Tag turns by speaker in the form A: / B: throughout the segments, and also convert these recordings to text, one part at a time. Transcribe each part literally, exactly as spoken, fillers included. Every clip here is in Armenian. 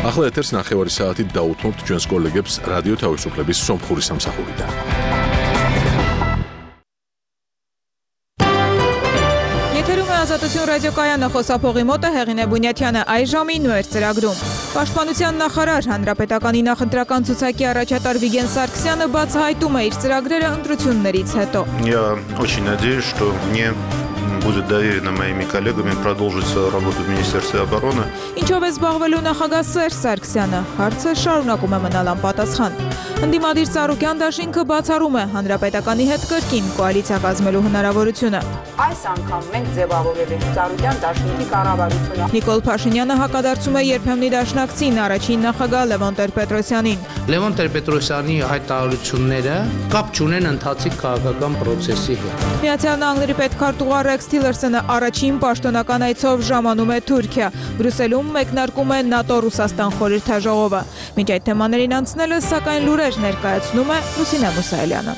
A: ახლა ეთერს ნახევარი საათით დაუთმობთ ჩვენს კოლეგებს რადიო თავისუფლების სომხური სამსახურიდან.
B: Ազատություն ռադիոկայանը խոսափողի մոտ է Հեղինե Բունյաթյանը այժմ նույն ծրագրում։ Պաշտպանության նախարար հանրապետականի նախընտրական ցուցակի առաջատար Վիգեն Սարգսյանը բացահայտում է իր ծրագրերը ընտրություններից հետո։
C: Я очень надеюсь, что мне будет доверено моими коллегами продолжить свою работу в Министерстве обороны.
B: Ինչով է զբաղվելու նախագահ Սերժ Սարգսյանը, հարցը շարունակում է մնալ անպատասխան։ Ընդդիմադիր Ծառուկյան դաշինքը բացառում է հանրապետականի հետ կրկին կոալիցիա կազմելու հնարավորությունը։
D: Այս անգամ մենք ձևավորել ենք Ծառուկյան դաշինքի կառավարությունը։
B: Նիկոլ Փաշինյանը հակադարձում է երբեմնի դաշնակցին առաջին նախագահ Լևոն Տեր-Պետրոսյանին։
E: Լևոն Տեր-Պետրոսյանի հայտարարությունները կապ չունեն ընթացիկ քաղաքական process-ի հետ։
B: Միացյալ Նահանգների պետքարտուղար Ռեքս Թիլերսոնը առաջին պաշտոնական այցով ժամանում է Թուրքիա։ Բրյուսելում մեկնարկում է ՆԱՏՕ-Ռուսաստան խորհրդաժողովը։ Մինչ այդ թեմաներին անցնելը, սակայն լուրեր ներկայացնում է Լուսինե Մուսայելյանը։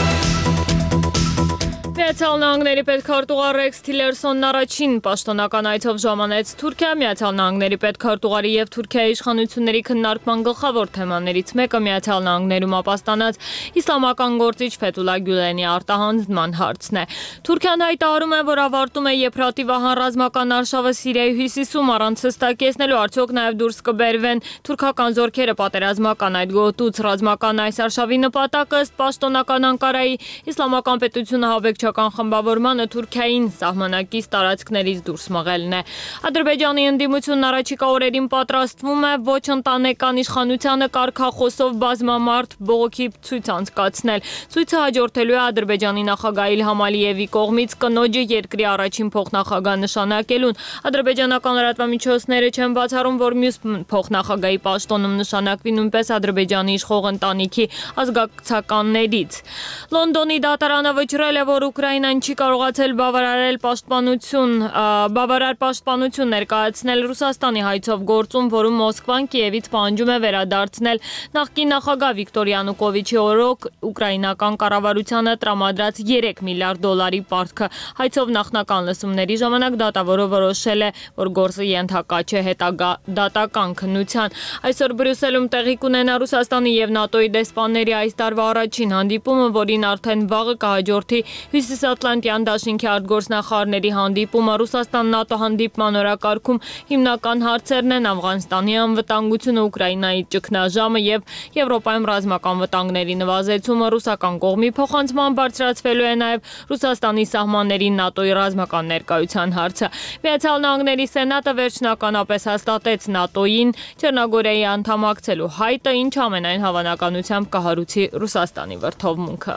B: Միացյալ Նահանգների պետքարտուղար Ռեքս Թիլերսոնն առաջին պաշտոնական այցով ժամանեց Թուրքիա։ Միացյալ Նահանգների պետքարտուղարի եւ Թուրքիայի իշխանությունների քննարկման գլխավոր թեմաներից մեկը Միացյալ Նահանգներում ապաստանած իսլամական գործիչ Ֆեթուլա Գյուլենի արտահանձնման հարցն է։ Թուրքիան հայտարարում է, որ ավարտում է Եփրատի վահան ռազմական արշավը Սիրիայի հյուսիսում առանց հստակեցնելու արդյոք նաեւ դուրս կբերվեն թուրքական զորքերը պատերազմական այդ գոտուց։ Ռազմական այս արշավի նպատակը ըստ պաշտոնական Անկարայի իսլամական պետությունը հավեկչական խմբավորմանը Թուրքիային սահմանակից տարածքներից դուրս մղելն է։ Ադրբեջանի ընդդիմությունն առաջիկա օրերին պատրաստվում է ոչ ընտանեկան իշխանությանը կարգախոսով բազմամարդ բողոքի ցույց անցկացնել։ Ցույցը հաջորդելու է Ադրբեջանի նախագահ Իլհամ Ալիևի կողմից կնոջը երկրի առաջին փոխնախագահ նշանակելուն։ Ադրբեջանական լրատվամիջոցները չեն բացառում, որ մյուս փոխնախագահի պաշտոնում նշանակվի նույնպես Ադրբեջանի իշխող ընտանիքի ազգակցականներից։ Լոնդոնի դատարանը վճռել է, որ Ուկրաինան չի կարողացել բավարարել պաշտպանություն, բավարար պաշտպանություն ներկայացնել Ռուսաստանի հայցով գործում, որում Մոսկվան Կիևից պահանջում է վերադարձնել նախկին նախագահ Վիկտոր Յանուկովիչի օրոք ուկրաինական կառավարությանը տրամադրած երեք միլիարդ դոլարի պարտքը։ Հայցով նախնական լսումների ժամանակ դատավորը որոշել է, որ գործը ենթակա չէ հետագա դատական քննության։ Այսօր Բրյուսելում տեղի կունենա Ռուսաստանի եւ ՆԱՏՕ-ի դեսպանների այս տարվա առաջին հանդիպումը, որին արդեն վաղը կհաջորդի Հյուսիսատլանտյան դաշինքի արտգործնախարարների հանդիպումը։ Ռուսաստան-ՆԱՏՕ հանդիպման օրակարգում հիմնական հարցերն են Աֆղանստանի անվտանգությունը, Ուկրաինայի ճգնաժամը եւ Եվրոպայում ռազմական վտանգների նվազեցումը։ Ռուսական կողմի փոխանցման բարձրացվելու է նաեւ Ռուսաստանի սահմաններին ՆԱՏՕ-ի ռազմական ներկայության հարցը։ Միացյալ Նահանգների Սենատը վերջնականապես հաստատեց ՆԱՏՕ-ին Չեռնոգորիայի անդամակցելու հայտը, ինչը ամենայն հավանականությամբ կհարուցի Ռուսաստանի վրդովմունքը։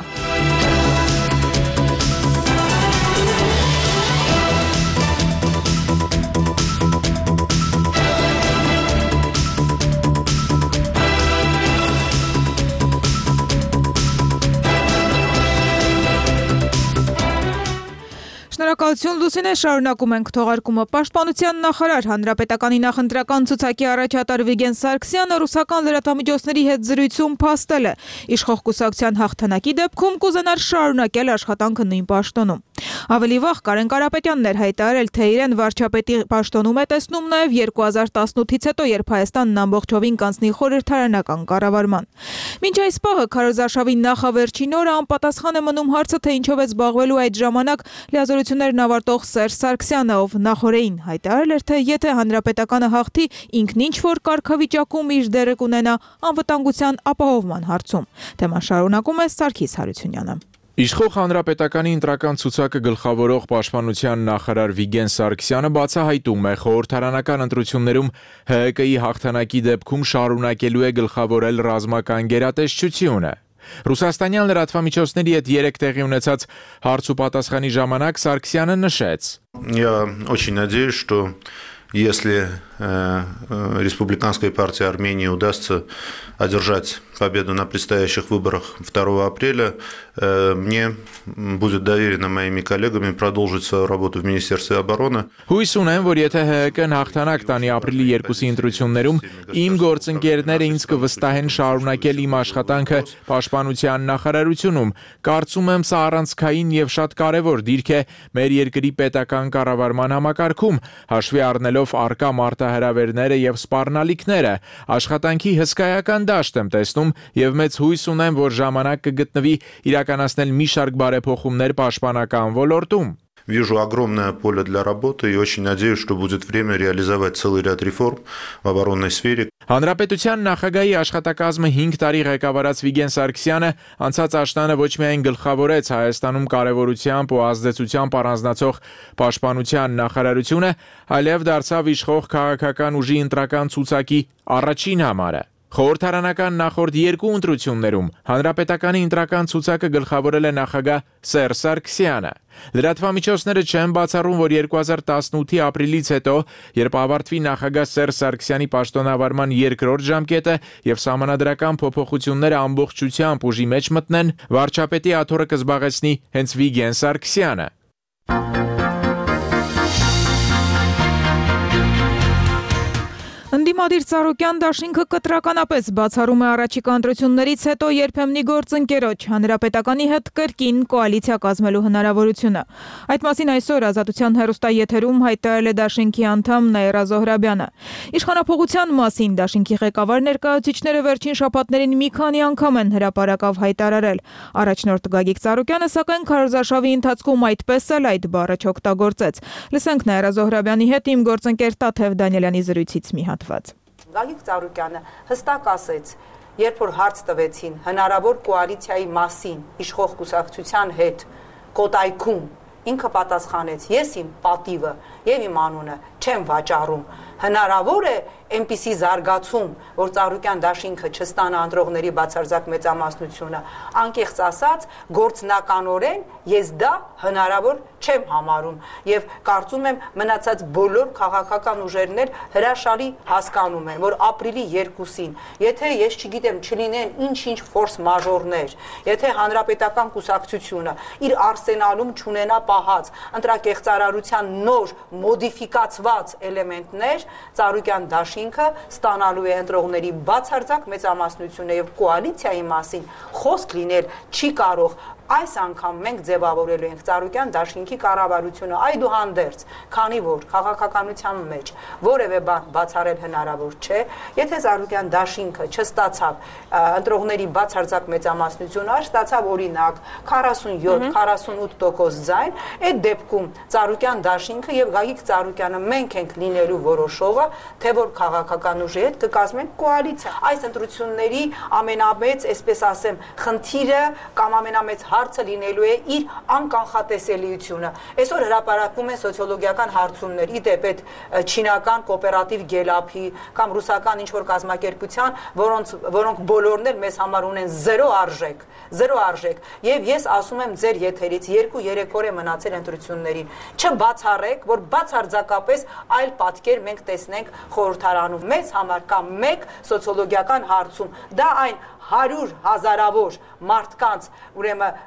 B: Շնորհակալություն Լուսինե, շարունակում ենք թողարկումը։ Պաշտպանության նախարար հանրապետականի նախընտրական ցուցակի առաջատար Վիգեն Սարգսյանը ռուսական լրատվամիջոցների հետ զրույցում փաստել է, իշխող կուսակցության հաղթանակի դեպքում կուզենար շարունակել աշխատանքը նույն պաշտոնում։ Ավելի վաղ Կարեն Կարապետյանն էր հայտարարել, թե իրեն վարչապետի պաշտոնում է տեսնում նաև երկու հազար տասնութից հետո, երբ Հայաստանն ամբողջովին կանցնի խորհրդարանական կառավարման։ Մինչ այս պահը քարոզարշավի նախավերջին օրը անպատասխան է մնում հարցը, թե ինչով է զբաղվելու այդ ժամանակ լիազորություններն ավարտող Սերժ Սարգսյանը, ով նախորդին հայտարարել էր, թե եթե հանրապետականը հաղթի, ինքն ինչ որ կարգավիճակում իր դերը կունենա անվտանգության ապահովման հարցում։ Թեման շարունակում է Սարգիս Հարությունյանը։
F: Իշխող հանրապետականի ընտրական ցուցակը գլխավորող պաշտպանության նախարար Վիգեն Սարգսյանը բացահայտում է խորհրդարանական ընտրություններում Հ Ը Կ-ի հաղթանակի դեպքում շարունակելու է գլխավորել ռազմական գերատեսչությունը։ Ռուսաստանյան լրատվամիջոցների հետ երեք տեղի ունեցած հարց ու պատասխանի ժամանակ Սարգսյանը նշեց.
C: Я очень надеюсь, что если э, э, Республиканской партии Армении удастся одержать победу на предстоящих выборах второго апреля, э, мне будет доверено моими коллегами продолжить свою работу в Министерстве обороны.
F: Հույս ունեմ, որ եթե Հ Ը Կն հաղթանակ տանի ապրիլի երկուսի ընտրություններում, իմ գործընկերները ինձ կվստահեն շարունակել իմ աշխատանքը պաշտպանության նախարարությունում։ Կարծում եմ, սա առանցքային եւ շատ կարեւոր դիրք է մեր երկրի պետական կառավարման համակարգում, հաշվի առնելով առկա մարտահրավերները եւ սպառնալիքները։ Աշխատանքի հսկայական դաշտ եմ տեսնում եւ մեծ հույս ունեմ, որ ժամանակ կգտնվի իրականացնել մի շարք բարեփոխումներ պաշտպանական ոլորտում։
C: Вижу огромное поле для работы и очень надеюсь, что будет время реализовать целый ряд реформ в оборонной сфере.
F: Հանրապետության նախագահի աշխատակազմը հինգ տարի ղեկավարած Վիգեն Սարգսյանը անցած աշնանը ոչ միայն գլխավորեց Հայաստանում կարևորությամբ ու ազդեցությամբ առանձնացող պաշտպանության նախարարությունը, այլև դարձավ իշխող քաղաքական ուժի ընտրական ցուցակի առաջին համարը։ Խորհրդարանական նախորդ երկու ընտրություններում հանրապետականի ընտրական ցուցակը գլխավորել է նախագահ Սերժ Սարգսյանը։ Լրատվամիջոցները չեն բացառում, որ երկու հազար տասնութի ապրիլից հետո, երբ ավարտվի նախագահ Սերժ Սարգսյանի պաշտոնավարման երկրորդ ժամկետը եւ սահմանադրական փոփոխությունները ամբողջությամբ ուժի մեջ մտնեն, վարչապետի աթոռը կզբաղեցնի հենց Վիգեն Սարգսյանը։
G: Ընդդիմադիր Ծառուկյան դաշինքը կտրականապես բացառում է առաջիկա ընտրություններից հետո երբեմնի գործընկերոջ հանրապետականի հետ կրկին կոալիցիա կազմելու հնարավորությունը։ Այդ մասին այսօր Ազատության հեռուստաեթերում հայտարարել է դաշինքի անդամ Նաիրա Զոհրաբյանը։ Իշխանափոխության մասին դաշինքի ղեկավար ներկայացուցիչները վերջին շաբաթներին մի քանի անգամ են հրապարակավ հայտարարել։ Առաջնորդ Գագիկ Ծառուկյանը սակայն քարոզարշավի ընթացքում այդպես էլ այդ բառը չօգտագործեց։ Լսենք Նաիրա Զոհրաբյանի հետ իմ գործընկեր Տաթև Դանիելյանի զրույցից մի հատ։
D: Գագիկ Ծառուկյանը հստակ ասեց, երբ որ հարց տվեցին հնարավոր կոալիցիայի մասին իշխող կուսակցության հետ Կոտայքում, ինքը պատասխանեց, ես իմ պատիվը եւ իմ անունը չեմ վաճառում։ Հնարավոր է այնպիսի զարգացում, որ Ծառուկյան դաշինքը չստանա ընտրողների բացարձակ մեծամասնությունը, անկեղծ ասած, գործնականորեն ես դա հնարավոր չեմ համարում եւ կարծում եմ մնացած բոլոր քաղաքական ուժերն էլ հրաշալի հասկանում են, որ ապրիլի երկուսին, եթե ես չգիտեմ, չլինեն ինչ-ինչ ֆորս մաժորներ, եթե հանրապետական կուսակցությունը իր արսենալում չունենա պահած ընտրակեղծարարության նոր մոդիֆիկացված էլեմենտներ, Ծառուկյան դաշինքը ստանալու է ընտրողների բացարձակ մեծամասնությունը եւ կոալիցիայի մասին խոսք լինել չի կարող։ Այս անգամ մենք ձևավորելու ենք Ծառուկյան դաշինքի կառավարությունը այդուհանդերձ, քանի որ քաղաքականության մեջ որևէ բան բացառել հնարավոր չէ, եթե Ծառուկյան դաշինքը չստացավ ընտրողների բացարձակ մեծամասնությունը, այլ ստացավ օրինակ քառասունյոթ քառասունութ տոկոս ձայն, այդ դեպքում Ծառուկյան դաշինքը եւ Գագիկ Ծառուկյանը մենք ենք լինելու որոշողը, թե որ քաղաքական ուժի հետ կկազմեն կոալիցիա։ Այս ընտրությունների ամենամեծ, այսպես ասեմ, խնդիրը կամ ամենամեծ հարցը լինելու է իր անկանխատեսելիությունը։ Այսօր հրապարակվում են սոցիոլոգիական հարցումներ, ի դեպ այդ չինական կոոպերատիվ գելափի կամ ռուսական ինչ-որ կազմակերպության, որոնց որոնք բոլորն էլ մեզ համար ունեն զերո արժեք, զերո արժեք։ Եվ ես ասում եմ ձեր եթերից երկու-երեք օր է մնացել ընտրություններին։ Չբացառեք, որ բացարձակապես այլ պատկեր մենք տեսնենք խորհրդարանում։ Մեզ համար կա մեկ սոցիոլոգիական հարցում։ Դա այն հարյուր հազարավոր մարդկանց, ուրեմն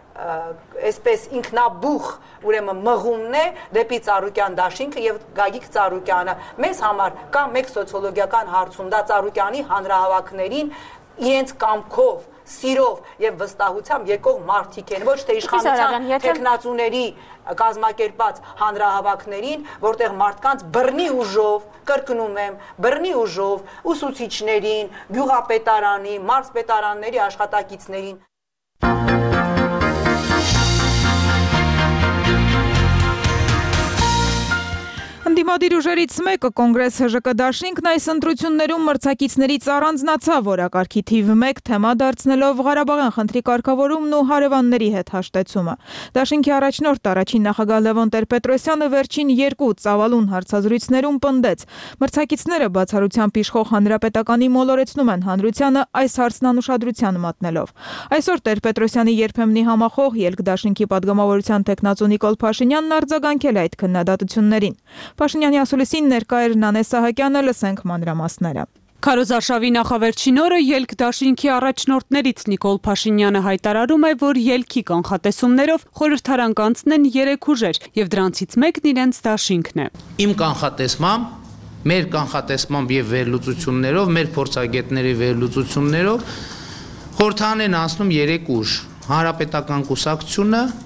D: այսպես ինքնաբուխ, ուրեմն մղումն է դեպի Ծառուկյան դաշինքը եւ Գագիկ Ծառուկյանը։ Մեզ համար կա մեկ սոցիոլոգիական հարցում, դա Ծառուկյանի հանրահավաքներին իրենց կամքով, սիրով եւ վստահությամբ եկող մարդիկ են, ոչ թե իշխանության տեխնացուների կազմակերպած հանրահավաքներին, որտեղ մարդկանց բռնի ուժով, կրկնում եմ, բռնի ուժով ուսուցիչներին, գյուղապետարանի, մարզպետարանների աշխատակիցներին
G: Ընդդիմադիր ուժերից մեկը Կոնգրես ՀԺԿ դաշինքն այս ընտրություններում մրցակիցներից առանձնացավ օրակարգի թիվ մեկ թեմա դարձնելով Ղարաբաղյան խնդրի կարգավորումն ու հարևանների հետ հաշտեցումը։ Դաշինքի առաջնորդ առաջին նախագահ Լևոն Տեր-Պետրոսյանը վերջին երկու ծավալուն հարցազրույցներում պնդեց. մրցակիցները բացառությամբ իշխող հանրապետականի մոլորեցնում են հանրությանը այս հարցն անուշադրության մատնելով։ Այսօր Տեր-Պետրոսյանի երբեմնի համախոհ ելք դաշինքի падգամավորության տեխնացու Նիկոլ Փաշինյանն արձագանքել է այդ քննադատություններին։ Փաշինյանի ասուլիսին ներկա էր Նանե Սահակյանը, լսենք մանրամասները։
H: Քարոզարշավի նախավերջին օրը ելք դաշինքի առաջնորդներից Նիկոլ Փաշինյանը հայտարարում է, որ ելքի կանխատեսումներով խորհրդարան կանցնեն երեք ուժեր եւ դրանցից մեկն իրենց դաշինքն է։
E: Իմ կանխատեսմամբ, մեր կանխատեսմամբ եւ վերլուծություններով, մեր փորձագետների վերլուծություններով խորհրդարան են անցնում երեք ուժ՝ Հանրապետական կուսակցությունը,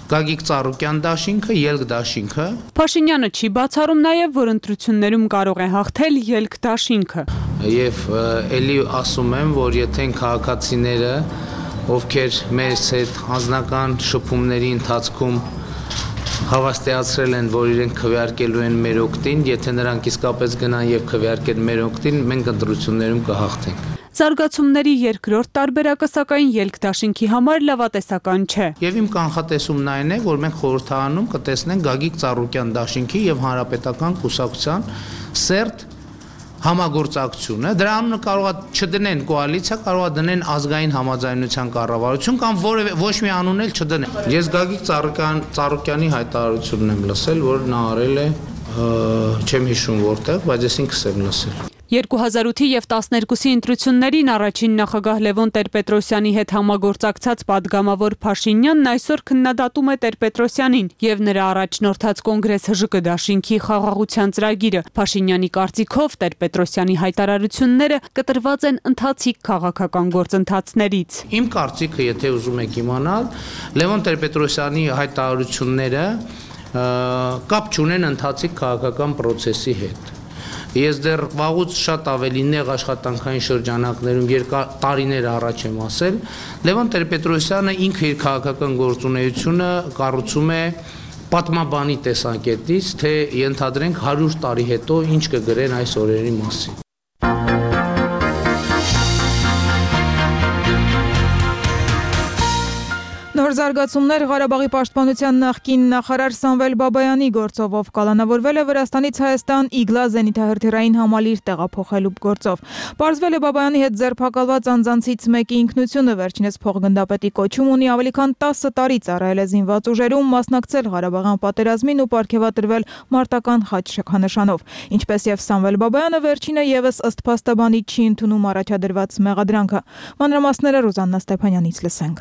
E: Գագիկ Ծառուկյան դաշինքը, ելք դաշինքը։
H: Փաշինյանը չի բացառում նաև, որ ընտրություններում կարող է հաղթել ելք դաշինքը։
E: Եվ ելի ասում եմ, որ եթե քաղաքացիները, ովքեր մեզ հետ անձնական շփումների ընթացքում հավաստիացրել են, որ իրենք քվեարկելու են մեր օգտին, եթե նրանք իսկապես գնան եւ քվեարկեն մեր օգտին, մենք ընտրություններում կհաղթենք։
H: Զարգացումների երկրորդ տարբերակը սակայն ելք դաշինքի համար լավատեսական չէ։
E: Եվ իմ կանխատեսումն այն է, որ մենք խորհրդարանում կտեսնենք Գագիկ Ծառուկյան դաշինքի եւ Հանրապետական կուսակցության սերտ համագործակցությունը, դրա անունը կարող է չդնեն կոալիցիա, կարող է դնեն ազգային համաձայնության կառավարություն կամ որևէ ոչ մի անուն էլ չդնեն։ Ես Գագիկ Ծառուկյան Ծառուկյանի հայտարարությունն եմ լսել, որ նա արել է, չեմ հիշում որտեղ, բայց ես ինքս եմ լսել։
H: երկու հազար ութի եւ տասներկուսի ընտրություններին առաջին նախագահ Լևոն Տեր-Պետրոսյանի հետ համագործակցած падգամավոր Փաշինյանն այսօր քննադատում է Տեր-Պետրոսյանին եւ նրա առաջնորդած Կոնգրես ՀԺԿ դաշինքի խաղաղության ծրագիրը։ Փաշինյանի կարծիքով Տեր-Պետրոսյանի հայտարարությունները կտրված են ընթացիկ քաղաքական գործընթացներից։
E: Իմ կարծիքը, եթե ուզում եք իմանալ, Լևոն Տեր-Պետրոսյանի հայտարարությունները կապ չունեն ընթացիկ քաղաքական process-ի հետ։ Ես դեռ վաղուց շատ ավելի նեղ աշխատանքային շրջանակներում երկար տարիներ առաջ եմ ասել, Լևոն Տեր-Պետրոսյանը ինքը իր քաղաքական գործունեությունը կառուցում է պատմաբանի տեսանկյունից, թե ենթադրենք հարյուր տարի հետո ինչ կգրեն այս օրերի մասին։
G: Նոր զարգացումներ Ղարաբաղի պաշտպանության նախկին նախարար Սամվել Բաբայանի գործով, ով կալանավորվել է Վրաստանից Հայաստան Իգլա զենիթահրթիռային համալիր տեղափոխելու գործով։ Պարզվել է Բաբայանի հետ ձերբակալված անձանցից մեկի ինքնությունը, վերջինս փոխգնդապետի կոչում ունի, ավելի քան տասը տարի ծառայել է զինված ուժերում, մասնակցել Ղարաբաղյան պատերազմին ու պարգևատրվել մարտական խաչ շքանշանով։ Ինչպես եւ Սամվել Բաբայանը, վերջինը եւս ըստ փաստաբանի չի ընդունում առաջադրված մեղադրանքը։ Մանրամասները Ռուզաննա Ստեփանյանից լսենք։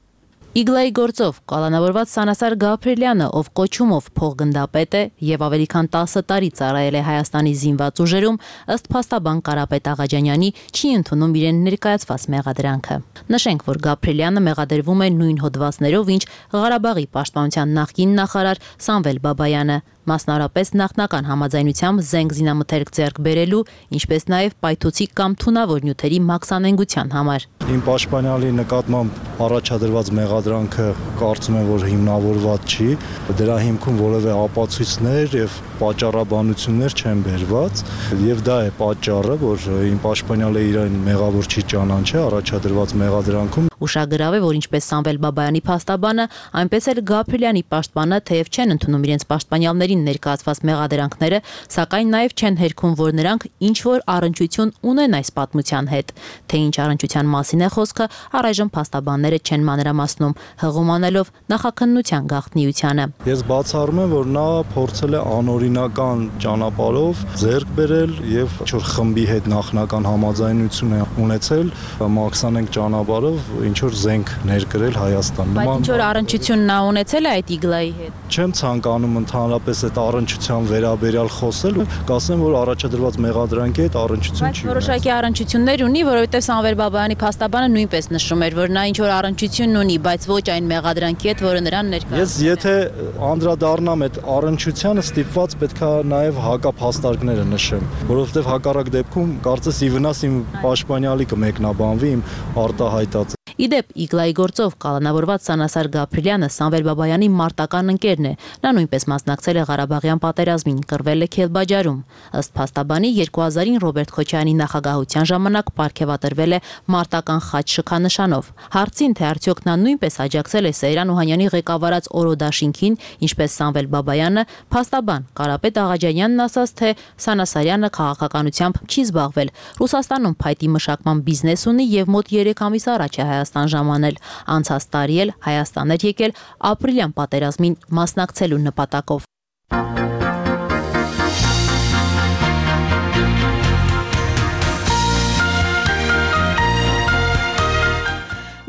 I: Իգլայի գործով կալանավորված Սանասար Գաբրիելյանը, ով կոչումով փոխգնդապետ է եւ ավելի քան տասը տարի ծառայել է Հայաստանի զինված ուժերում, ըստ փաստաբան Կարապետ Աղաջանյանի, չի ընդունում իրեն ներկայացված մեղադրանքը։ Նշենք, որ Գաբրիելյանը մեղադրվում է նույն հոդվածներով, ինչ Ղարաբաղի պաշտպանության նախկին նախարար Սամվել Բաբայանը, մասնարարպես նախնական համաձայնությամբ զենք զինամթերք ձեռք բերելու, ինչպես նաև պայթուցիկ կամ թունավոր նյութերի մաքսանենգության համար։
J: Իմ պաշտպանյալի նկատմամբ առաջադրված մեղադրանքը կարծում եմ, որ հիմնավորված չի, դրա հիմքում որևէ ապացույցներ եւ պատճառաբանություններ չեն բերված, եւ դա է պատճառը, որ իմ պաշտպանյալը իրեն մեղավոր չի ճանաչել առաջադրված մեղադրանքում։
I: Ուշագրավ է, որ ինչպես Սամվել Բաբայանի փաստաբանը, այնպես էլ Գաբրիելյանի պաշտպանը թեև չեն ընդունում իրենց պաշտպանյալներին ներկայացված մեղադրանքները, սակայն նաև չեն հերքում, որ նրանք ինչ որ առնչություն ունեն այս պատմության հետ։ Թե ինչ առնչության մասին է խոսքը, առայժմ փաստաբանները չեն մանրամասնում, հղում անելով նախաքննության գաղտնիությանը։
J: Ես բացառում եմ, որ նա փորձել է անօրինական ճանապարհով ձեռք բերել եւ ինչ որ խմբի հետ նախնական համաձայնություն է ունեցել մաքսանենք ճանապարհով ինչ որ զենք ներկրել Հայաստան։
I: Բայց ինչ որ առնչություն նա ունեցել է այդ Իգլայի հետ։
J: Չեմ ցանկանում ընդհանրապես այդ առնչության վերաբերյալ խոսել, կասեմ, որ առաջադրված մեղադրանքի հետ առնչություն չի։
I: Բայց որոշակի առնչություններ ունի, որովհետև Սամվել Բաբայանի փաստաբանը նույնպես նշում էր, որ նա ինչ որ առնչություն ունի, բայց ոչ այն մեղադրանքի հետ, որը նրան ներկայացնում։
J: Ես եթե անդրադառնամ այդ առնչությանը, ստիպված պետքա նաև հակափաստարկները նշեմ, որովհետև հակառակ դեպքում կարծես ի վնաս իմ պաշտպանյալի կմեկնաբանվի իմ արտահայտած։
I: Իդեպ Իգլայի գործով կալանավորված Սանասար Գաբրիելյանը Սամվել Բաբայանի մարտական ընկերն է։ Նա նույնպես մասնակցել է Ղարաբաղյան պատերազմին, կռվել է Քելբաջարում։ Ըստ փաստաբանի երկու հազարին Ռոբերտ Քոչարյանի նախագահության ժամանակ պարգևատրվել է մարտական խաչ շքանշանով։ Հարցին, թե արդյոք նա նույնպես աջակցել է Սեյրան Օհանյանի ղեկավարած Օրոդաշինքին, ինչպես Սամվել Բաբայանը, փաստաբան Կարապետ Աղաջանյանն ասաց, թե Սանասարյանը քաղաքականությամբ չի զբաղվել։ Ռուսաստանում փայտի մշակման բիզնես ունի եւ մոտ երեք ամիս առաջ է Հայաստան ժամանել, անցած տարի էլ Հայաստան էր եկել ապրիլյան պատերազմին մասնակցելու նպատակով։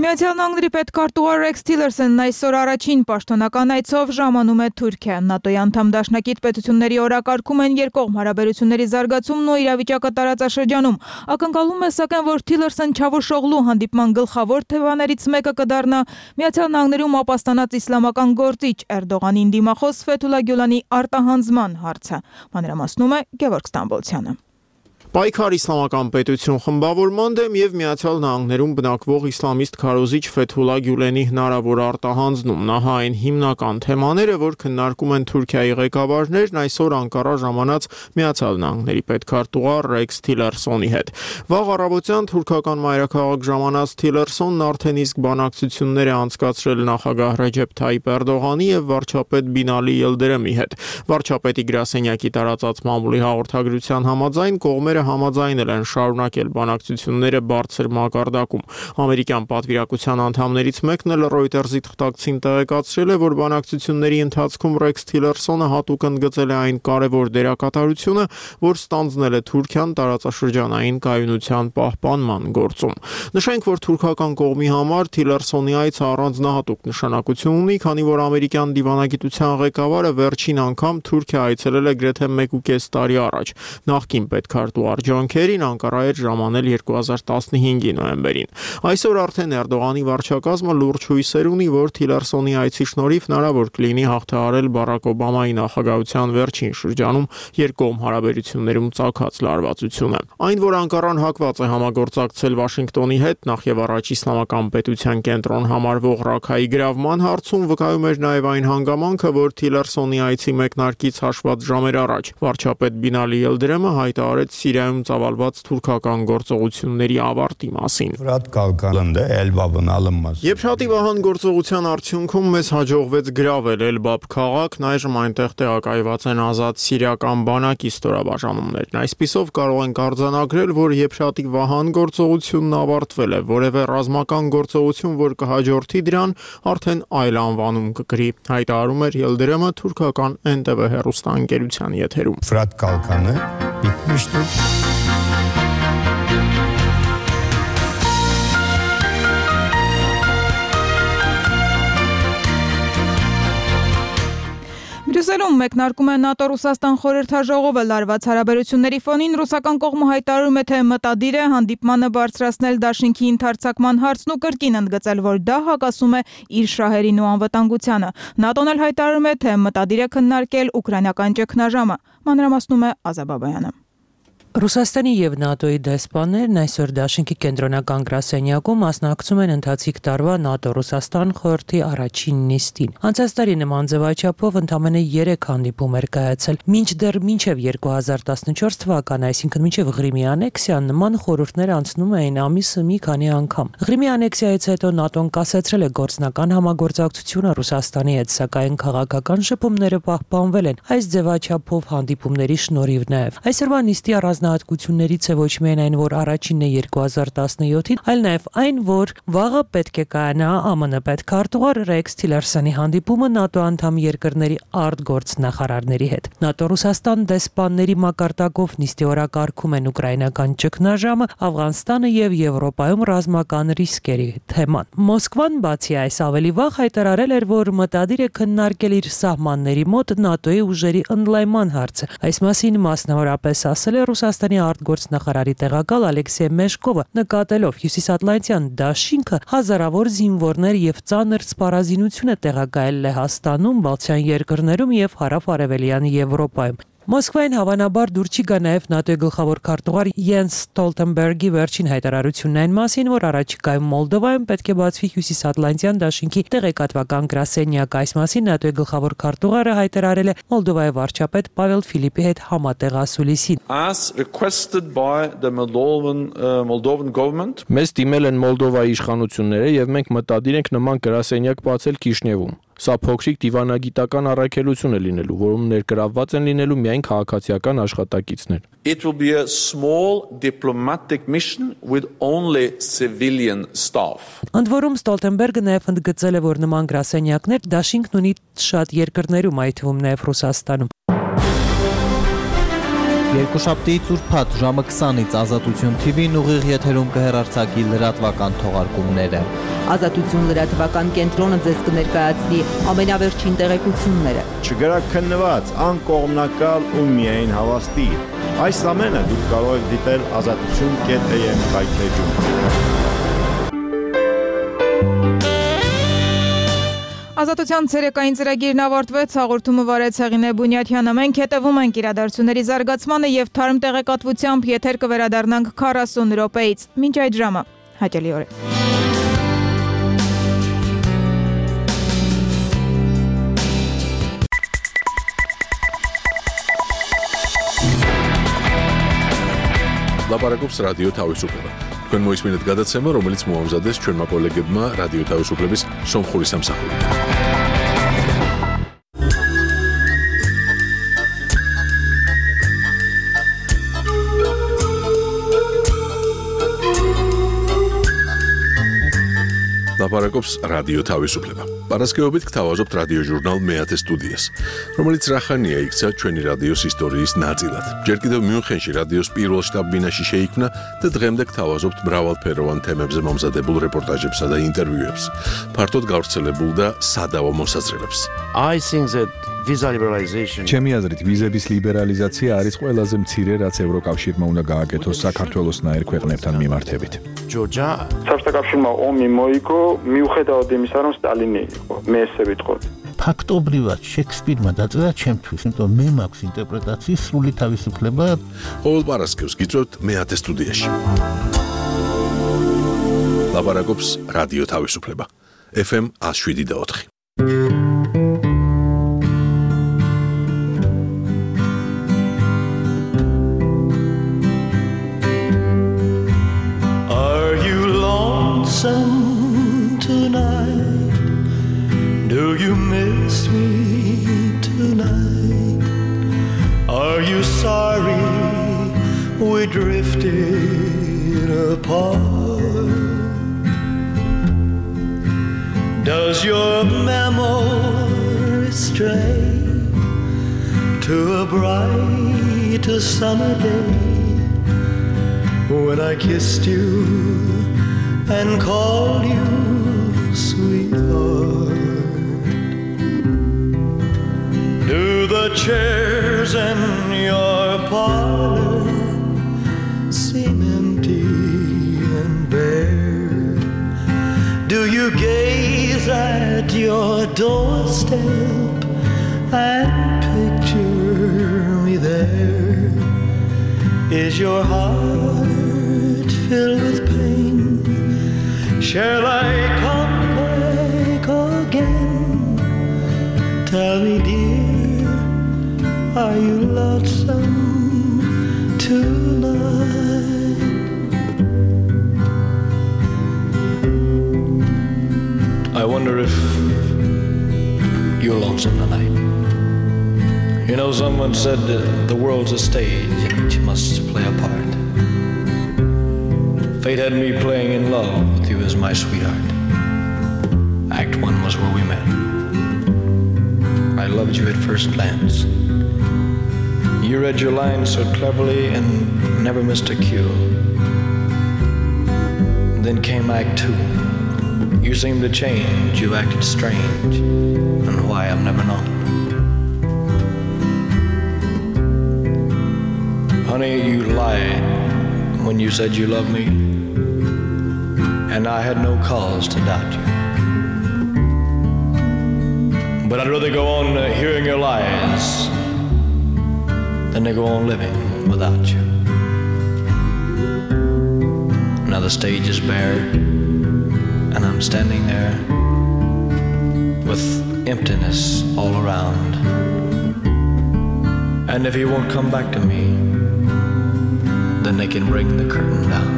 G: Միացյալ Նահանգների պետքարտուղար Ռեքս Թիլերսոնն այսօր առաջին պաշտոնական այցով ժամանում է Թուրքիա։ ՆԱՏՕ-ի անդամ դաշնակից պետությունների օրակարգում են երկկողմ հարաբերությունների զարգացումն ու իրավիճակը տարածաշրջանում։ Ակնկալում է սակայն, որ Թիլերսոն Չավուշօղլու հանդիպման գլխավոր թեմաներից մեկը կդառնա Միացյալ Նահանգներում ապաստանած իսլամական գործիչ Էրդողանին դիմախոս Ֆեթուլա Գյուլանի արտահանձման հարցը։ Մանրամասնում է Գևորգ Ստամբոլցյանը։
K: Պայքար իսլամական պետություն խմբավորման դեմ եւ Միացյալ Նահանգներում բնակվող իսլամիստ քարոզիչ Ֆեթուլա Գյուլենի հնարավոր արտահանձնում։ Նա այն հիմնական թեմաները, որ քննարկում են Թուրքիայի ղեկավարներն, այսօր Անկարա ժամանած Միացյալ Նահանգների պետքարտուղար Ռեքս Թիլերսոնի հետ։ Վաղ առավոտյան թուրքական մայրաքաղաք ժամանած Թիլերսոնն արդեն իսկ բանակցություններ է անցկացրել նախագահ Ռեջեփ Թայիպ Էրդողանի եւ վարչապետ Բինալի Ելդրեմի հետ։ Վարչապետի գրասենյակի տարածած մամուլի հաղորդագրության համաձայն կողմերը համաձայնել են շարունակել բանակցությունները բարձր մակարդակում։ Ամերիկյան պատվիրակության անդամներից մեկն էլ Reuters-ի թղթակցին տեղեկացրել է, որ բանակցությունների ընթացքում Ռեքս Թիլերսոնը հատուկ ընդգծել է այն կարևոր դերակատարությունը, որ ստանձնել է Թուրքիան տարածաշրջանային կայունության պահպանման գործում։ Նշենք, որ թուրքական կողմի համար Թիլերսոնի այցը առանձնահատուկ նշանակություն ունի, քանի որ ամերիկյան դիվանագիտության ղեկավարը վերջին անգամ Թուրքիա այցելել է գրեթե մեկ ու կես տարի առաջ։ Նախկին պետքարտուղար Ջոն Քերին Անկարա էր ժամանել երկու հազար տասնհինգի նոյեմբերին։ Այսօր արդեն Էրդողանի վարչակազմը լուրջ հույսեր ունի, որ Թիլերսոնի այցի շնորհիվ հնարավոր կլինի հաղթահարել Բարաք Օբամայի նախագահության վերջին շրջանում երկկողմ հարաբերություններում ծագած լարվածությունը։ Այն, որ Անկարան հակված է համագործակցել Վաշինգտոնի հետ, նախ եւ առաջ իսլամական պետության կենտրոն համարվող Ռաքայի գրավման հարցում, վկայում էր նաեւ այն հանգամանքը, որ Թիլերսոնի այցի մեկնարկից հաշված ժամեր առաջ վարչապետ Բինալի Ելդրեմը հայտարարեց Սիրիայում ծավալված թուրքական գործողությունների ավարտի մասին։ Եփրատի վահան գործողության արդյունքում մեզ հաջողվեց գրավել Էլբաբ քաղաքն, այժմ այնտեղ տեղակայված են ազատ սիրիական բանակի ստորաբաժանումներն։ Այսպիսով կարող ենք արձանագրել, որ Եփրատի վահան գործողությունն ավարտվել է, որևէ ռազմական գործողություն, որ կհաջորդի դրան, արդեն այլ անվանում կկրի, հայտարարում էր Ելդրեմը թուրքական Էն Տե Վե հեռուստաընկերության եթերում։
L: Ֆրատ կալկանը bitmiştir.
G: Բրյուսելում մեկնարկում է ՆԱՏՕ-Ռուսաստան խորհրդաժողովը լարված հարաբերությունների ֆոնին ռուսական կողմը հայտարարում է, թե մտադիր է հանդիպմանը բարձրացնել դաշինքի ընդարձակման հարցն ու կրկին ընդգծել, որ դա հակասում է իր շահերին ու անվտանգությանը։ ՆԱՏՕ-ն էլ հայտարարում է, թե մտադիր է քննարկել ուկրաինական ճգնաժամը։ Մանրամասնում է Ազա Բաբայանը։
M: Ռուսաստանի եւ ՆԱՏՕ-ի դեսպաններն այսօր դաշինքի կենտրոնական գրասենյակում մասնակցում են ընթացիկ տարվա ՆԱՏՕ-Ռուսաստան խորհրդի առաջին նիստին։ Անցած տարի նման ձևաչափով ընդամենը երեք հանդիպում էր կայացել։ Մինչդեռ մինչև երկու հազար տասնչորս թվականը, այսինքն մինչև Ղրիմի անեքսիան, նման խորհուրդներ անցնում էին ամիսը մի քանի անգամ։ Ղրիմի անեքսիայից հետո ՆԱՏՕ-ն կասեցրել է գործնական համագործակցությունը Ռուսաստանի հետ, սակայն քաղաքական շփումները պահպանվել են այս ձևաչափով հանդիպումների շնորհիվ նաեւ։ Այսօրվա նիստի առանձնահատկություններից է ոչ միայն այն, որ առաջինն է երկու հազար տասնյոթին, այլ նաև այն, որ վաղը պետք է կայանա ԱՄՆ պետքարտուղար Ռեքս Թիլերսոնի հանդիպումը ՆԱՏՕ անդամ երկրների արտգործնախարարների հետ։ ՆԱՏՕ-Ռուսաստան դեսպանների մակարդակով նիստի օրակարգում են ուկրաինական ճգնաժամը, Աֆղանստանը եւ Եվրոպայում ռազմական ռիսկերի թեման։ Մոսկվան բացի այս ավելի վաղ հայտարարել էր, որ մտադիր է քննարկել իր սահմանների մոտ ՆԱՏՕ-ի ուժերի ընդլայնման հարցը։ Այս մասին մասնավորապես ասել է Ռուսաստանի արտգործնախարարի տեղակալ Ալեքսեյ Մեշկովը, նկատելով Հյուսիսատլանտյան դաշինքը հազարավոր զինվորներ եւ ծանր սպառազինություն է տեղակայել Լեհաստանում, Բալթյան երկրներում եւ հարավ-արևելյան Եվրոպայում։ Մոսկվային հավանաբար դուր չի գա նաև ՆԱՏՕ-ի գլխավոր քարտուղար Յենս Ստոլտենբերգի վերջին հայտարարությունն այն մասին, որ առաջիկայում Մոլդովայում պետք է բացվի Հյուսիսատլանտյան դաշինքի տեղեկատվական գրասենյակ։ Այս մասին ՆԱՏՕ-ի գլխավոր քարտուղարը հայտարարել է Մոլդովայի վարչապետ Պավել Ֆիլիպի հետ համատեղ ասուլիսին։
N: As requested by the Moldovan uh, Moldovan government,
O: Մեզ դիմել են Մոլդովայի իշխանությունները եւ մենք մտադիր ենք նման գրասենյակ բացել Կիշնևում։ Սա փոքրիկ դիվանագիտական առաքելություն է լինելու, որում ներգրավված են լինելու միայն քաղաքացիական աշխատակիցներ։
N: It will be a small diplomatic mission with only civilian staff.
M: Ընդ որում Ստոլտենբերգը նաև ընդգծել է, որ նման գրասենյակներ դաշինքն ունի շատ երկրներում, այդ թվում նաև Ռուսաստանում։
P: Երկուշաբթիից ուրբաթ ժամը քսանից Ազատություն թի վին ուղիղ եթերում կհեռարձակի լրատվական թողարկումները։
Q: Ազատություն լրատվական կենտրոնը ձեզ կներկայացնի ամենավերջին տեղեկությունները։
R: Չգրաքննված, անկողմնակալ ու միայն հավաստի։ Այս ամենը դուք կարող եք դիտել ազատություն կետ է եմ կայքեջում։
G: Ազատության ցերեկային ծրագիրն ավարտվեց, հաղորդումը վարեց Հեղինե Բունյաթյանը։ Մենք հետևում ենք իրադարձությունների զարգացմանը եւ թարմ տեղեկատվությամբ եթեր կվերադառնանք քառասուն րոպեից։ Մինչ այդ ժամը հաճելի օրեր։
A: Լապարակոպս ռադիո თავისუფლება. Თქვენ მოისმინეთ გადაცემა, რომელიც მოამზადეს ჩვენმა კოლეგებმა რადიო თავისუფლების სომხური სამსახურით. ლაპარაკობს რადიო თავისუფლება. Პარასკევობით გთავაზობთ რადიო ჟურნალ მეათე სტუდიას, რომელიც რახანია იქცა ჩვენი რადიოს ისტორიის ნაწილად. ჯერ კიდევ მიუნხენში რადიოს პირველ შტაბ-ბინაში შეიქმნა და დღემდე გთავაზობთ მრავალფეროვან თემებზე მომზადებულ რეპორტაჟებსა და ინტერვიუებს, ფართოდ გავრცელებულ და სადავო მოსაზრებებს.
S: I think that visa liberalization
T: ჩემი აზრით ვიზების ლიბერალიზაცია არის ყველაზე მცირე, რაც ევროკავშირმა უნდა გააკეთოს საქართველოსნაირ ქვეყნებთან მიმართებით.
S: ჯორჯა
U: საბჭოთა ომი მოიგო მიუხედავად იმისა, რომ სტალინი იყო. მე ესე ვიტყოდი.
V: ფაქტობრივად შექსპირმა დაწერა ჩემთვის, იმიტომ მე მაქვს ინტერპრეტაციის სრული თავისუფლება.
A: ყოველ პარასკევს გიწევთ მეათე სტუდიაში. ლაპარაკობს რადიო თავისუფლება. ეფ ემ one oh seven point four.
W: Tonight, do you miss me tonight? Are you sorry we drifted apart? Does your memory stray to a bright summer day when I kissed you and called you sweetheart? Do the chairs in your parlor seem empty and bare? Do you gaze at your doorstep and picture me there? Is your heart filled with pain? Shall I come back again? Tell me, dear, are you lonesome tonight? I wonder if you're lonesome tonight. You know, someone said that the world's a stage in which you must play a part. Fate had me playing in love with you as my sweetheart. Act one was where we met. I loved you at first glance. You read your lines so cleverly and never missed a cue. Then came act two. You seemed to change, you acted strange, and why I've never known. Honey, you lied when you said you loved me, and I had no cause to doubt you. But I'd rather go on uh, hearing your lies than to go on living without you. Now the stage is bare, and I'm standing there with emptiness all around. And if you won't come back to me, then they can bring the curtain down.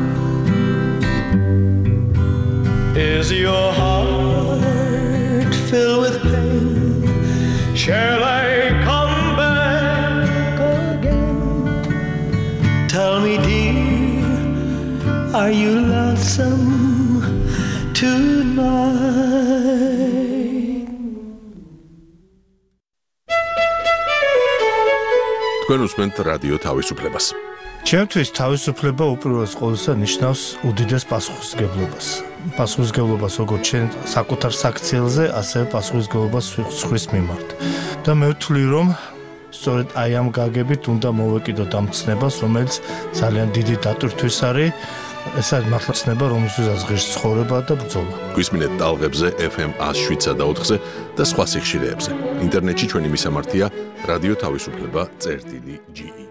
W: Is your heart filled with pain? Shall I come back again? Tell me, dear, are you lonesome tonight?
A: თქვენ უსმენთ რადიო თავისუფლებას.
B: ჩემთვის თავისუფლება უპირველეს ყოვლისა ნიშნავს უდიდეს პასუხისმგებლობას. პასუხისმგებლობას როგორც ჩვენ საკუთარ საქციელზე, ასევე პასუხისმგებლობას სხვის მიმართ. და მე ვთვლი, რომ სწორედ აი ამ გაგებით უნდა მოვეკიდოთ ამ ცნებას, რომელიც ძალიან დიდი დატვირთვის არის. ეს არის მართლა ცნება, რომელსაც ღირს ცხოვრება და ბრძოლა.
A: გვისმინეთ ტალღებზე ეფ ემ one oh seven point four-ზე და სხვა სიხშირეებზე. ინტერნეტში ჩვენი მისამართია რადიო თავისუფლება წერტილი ჯი ი.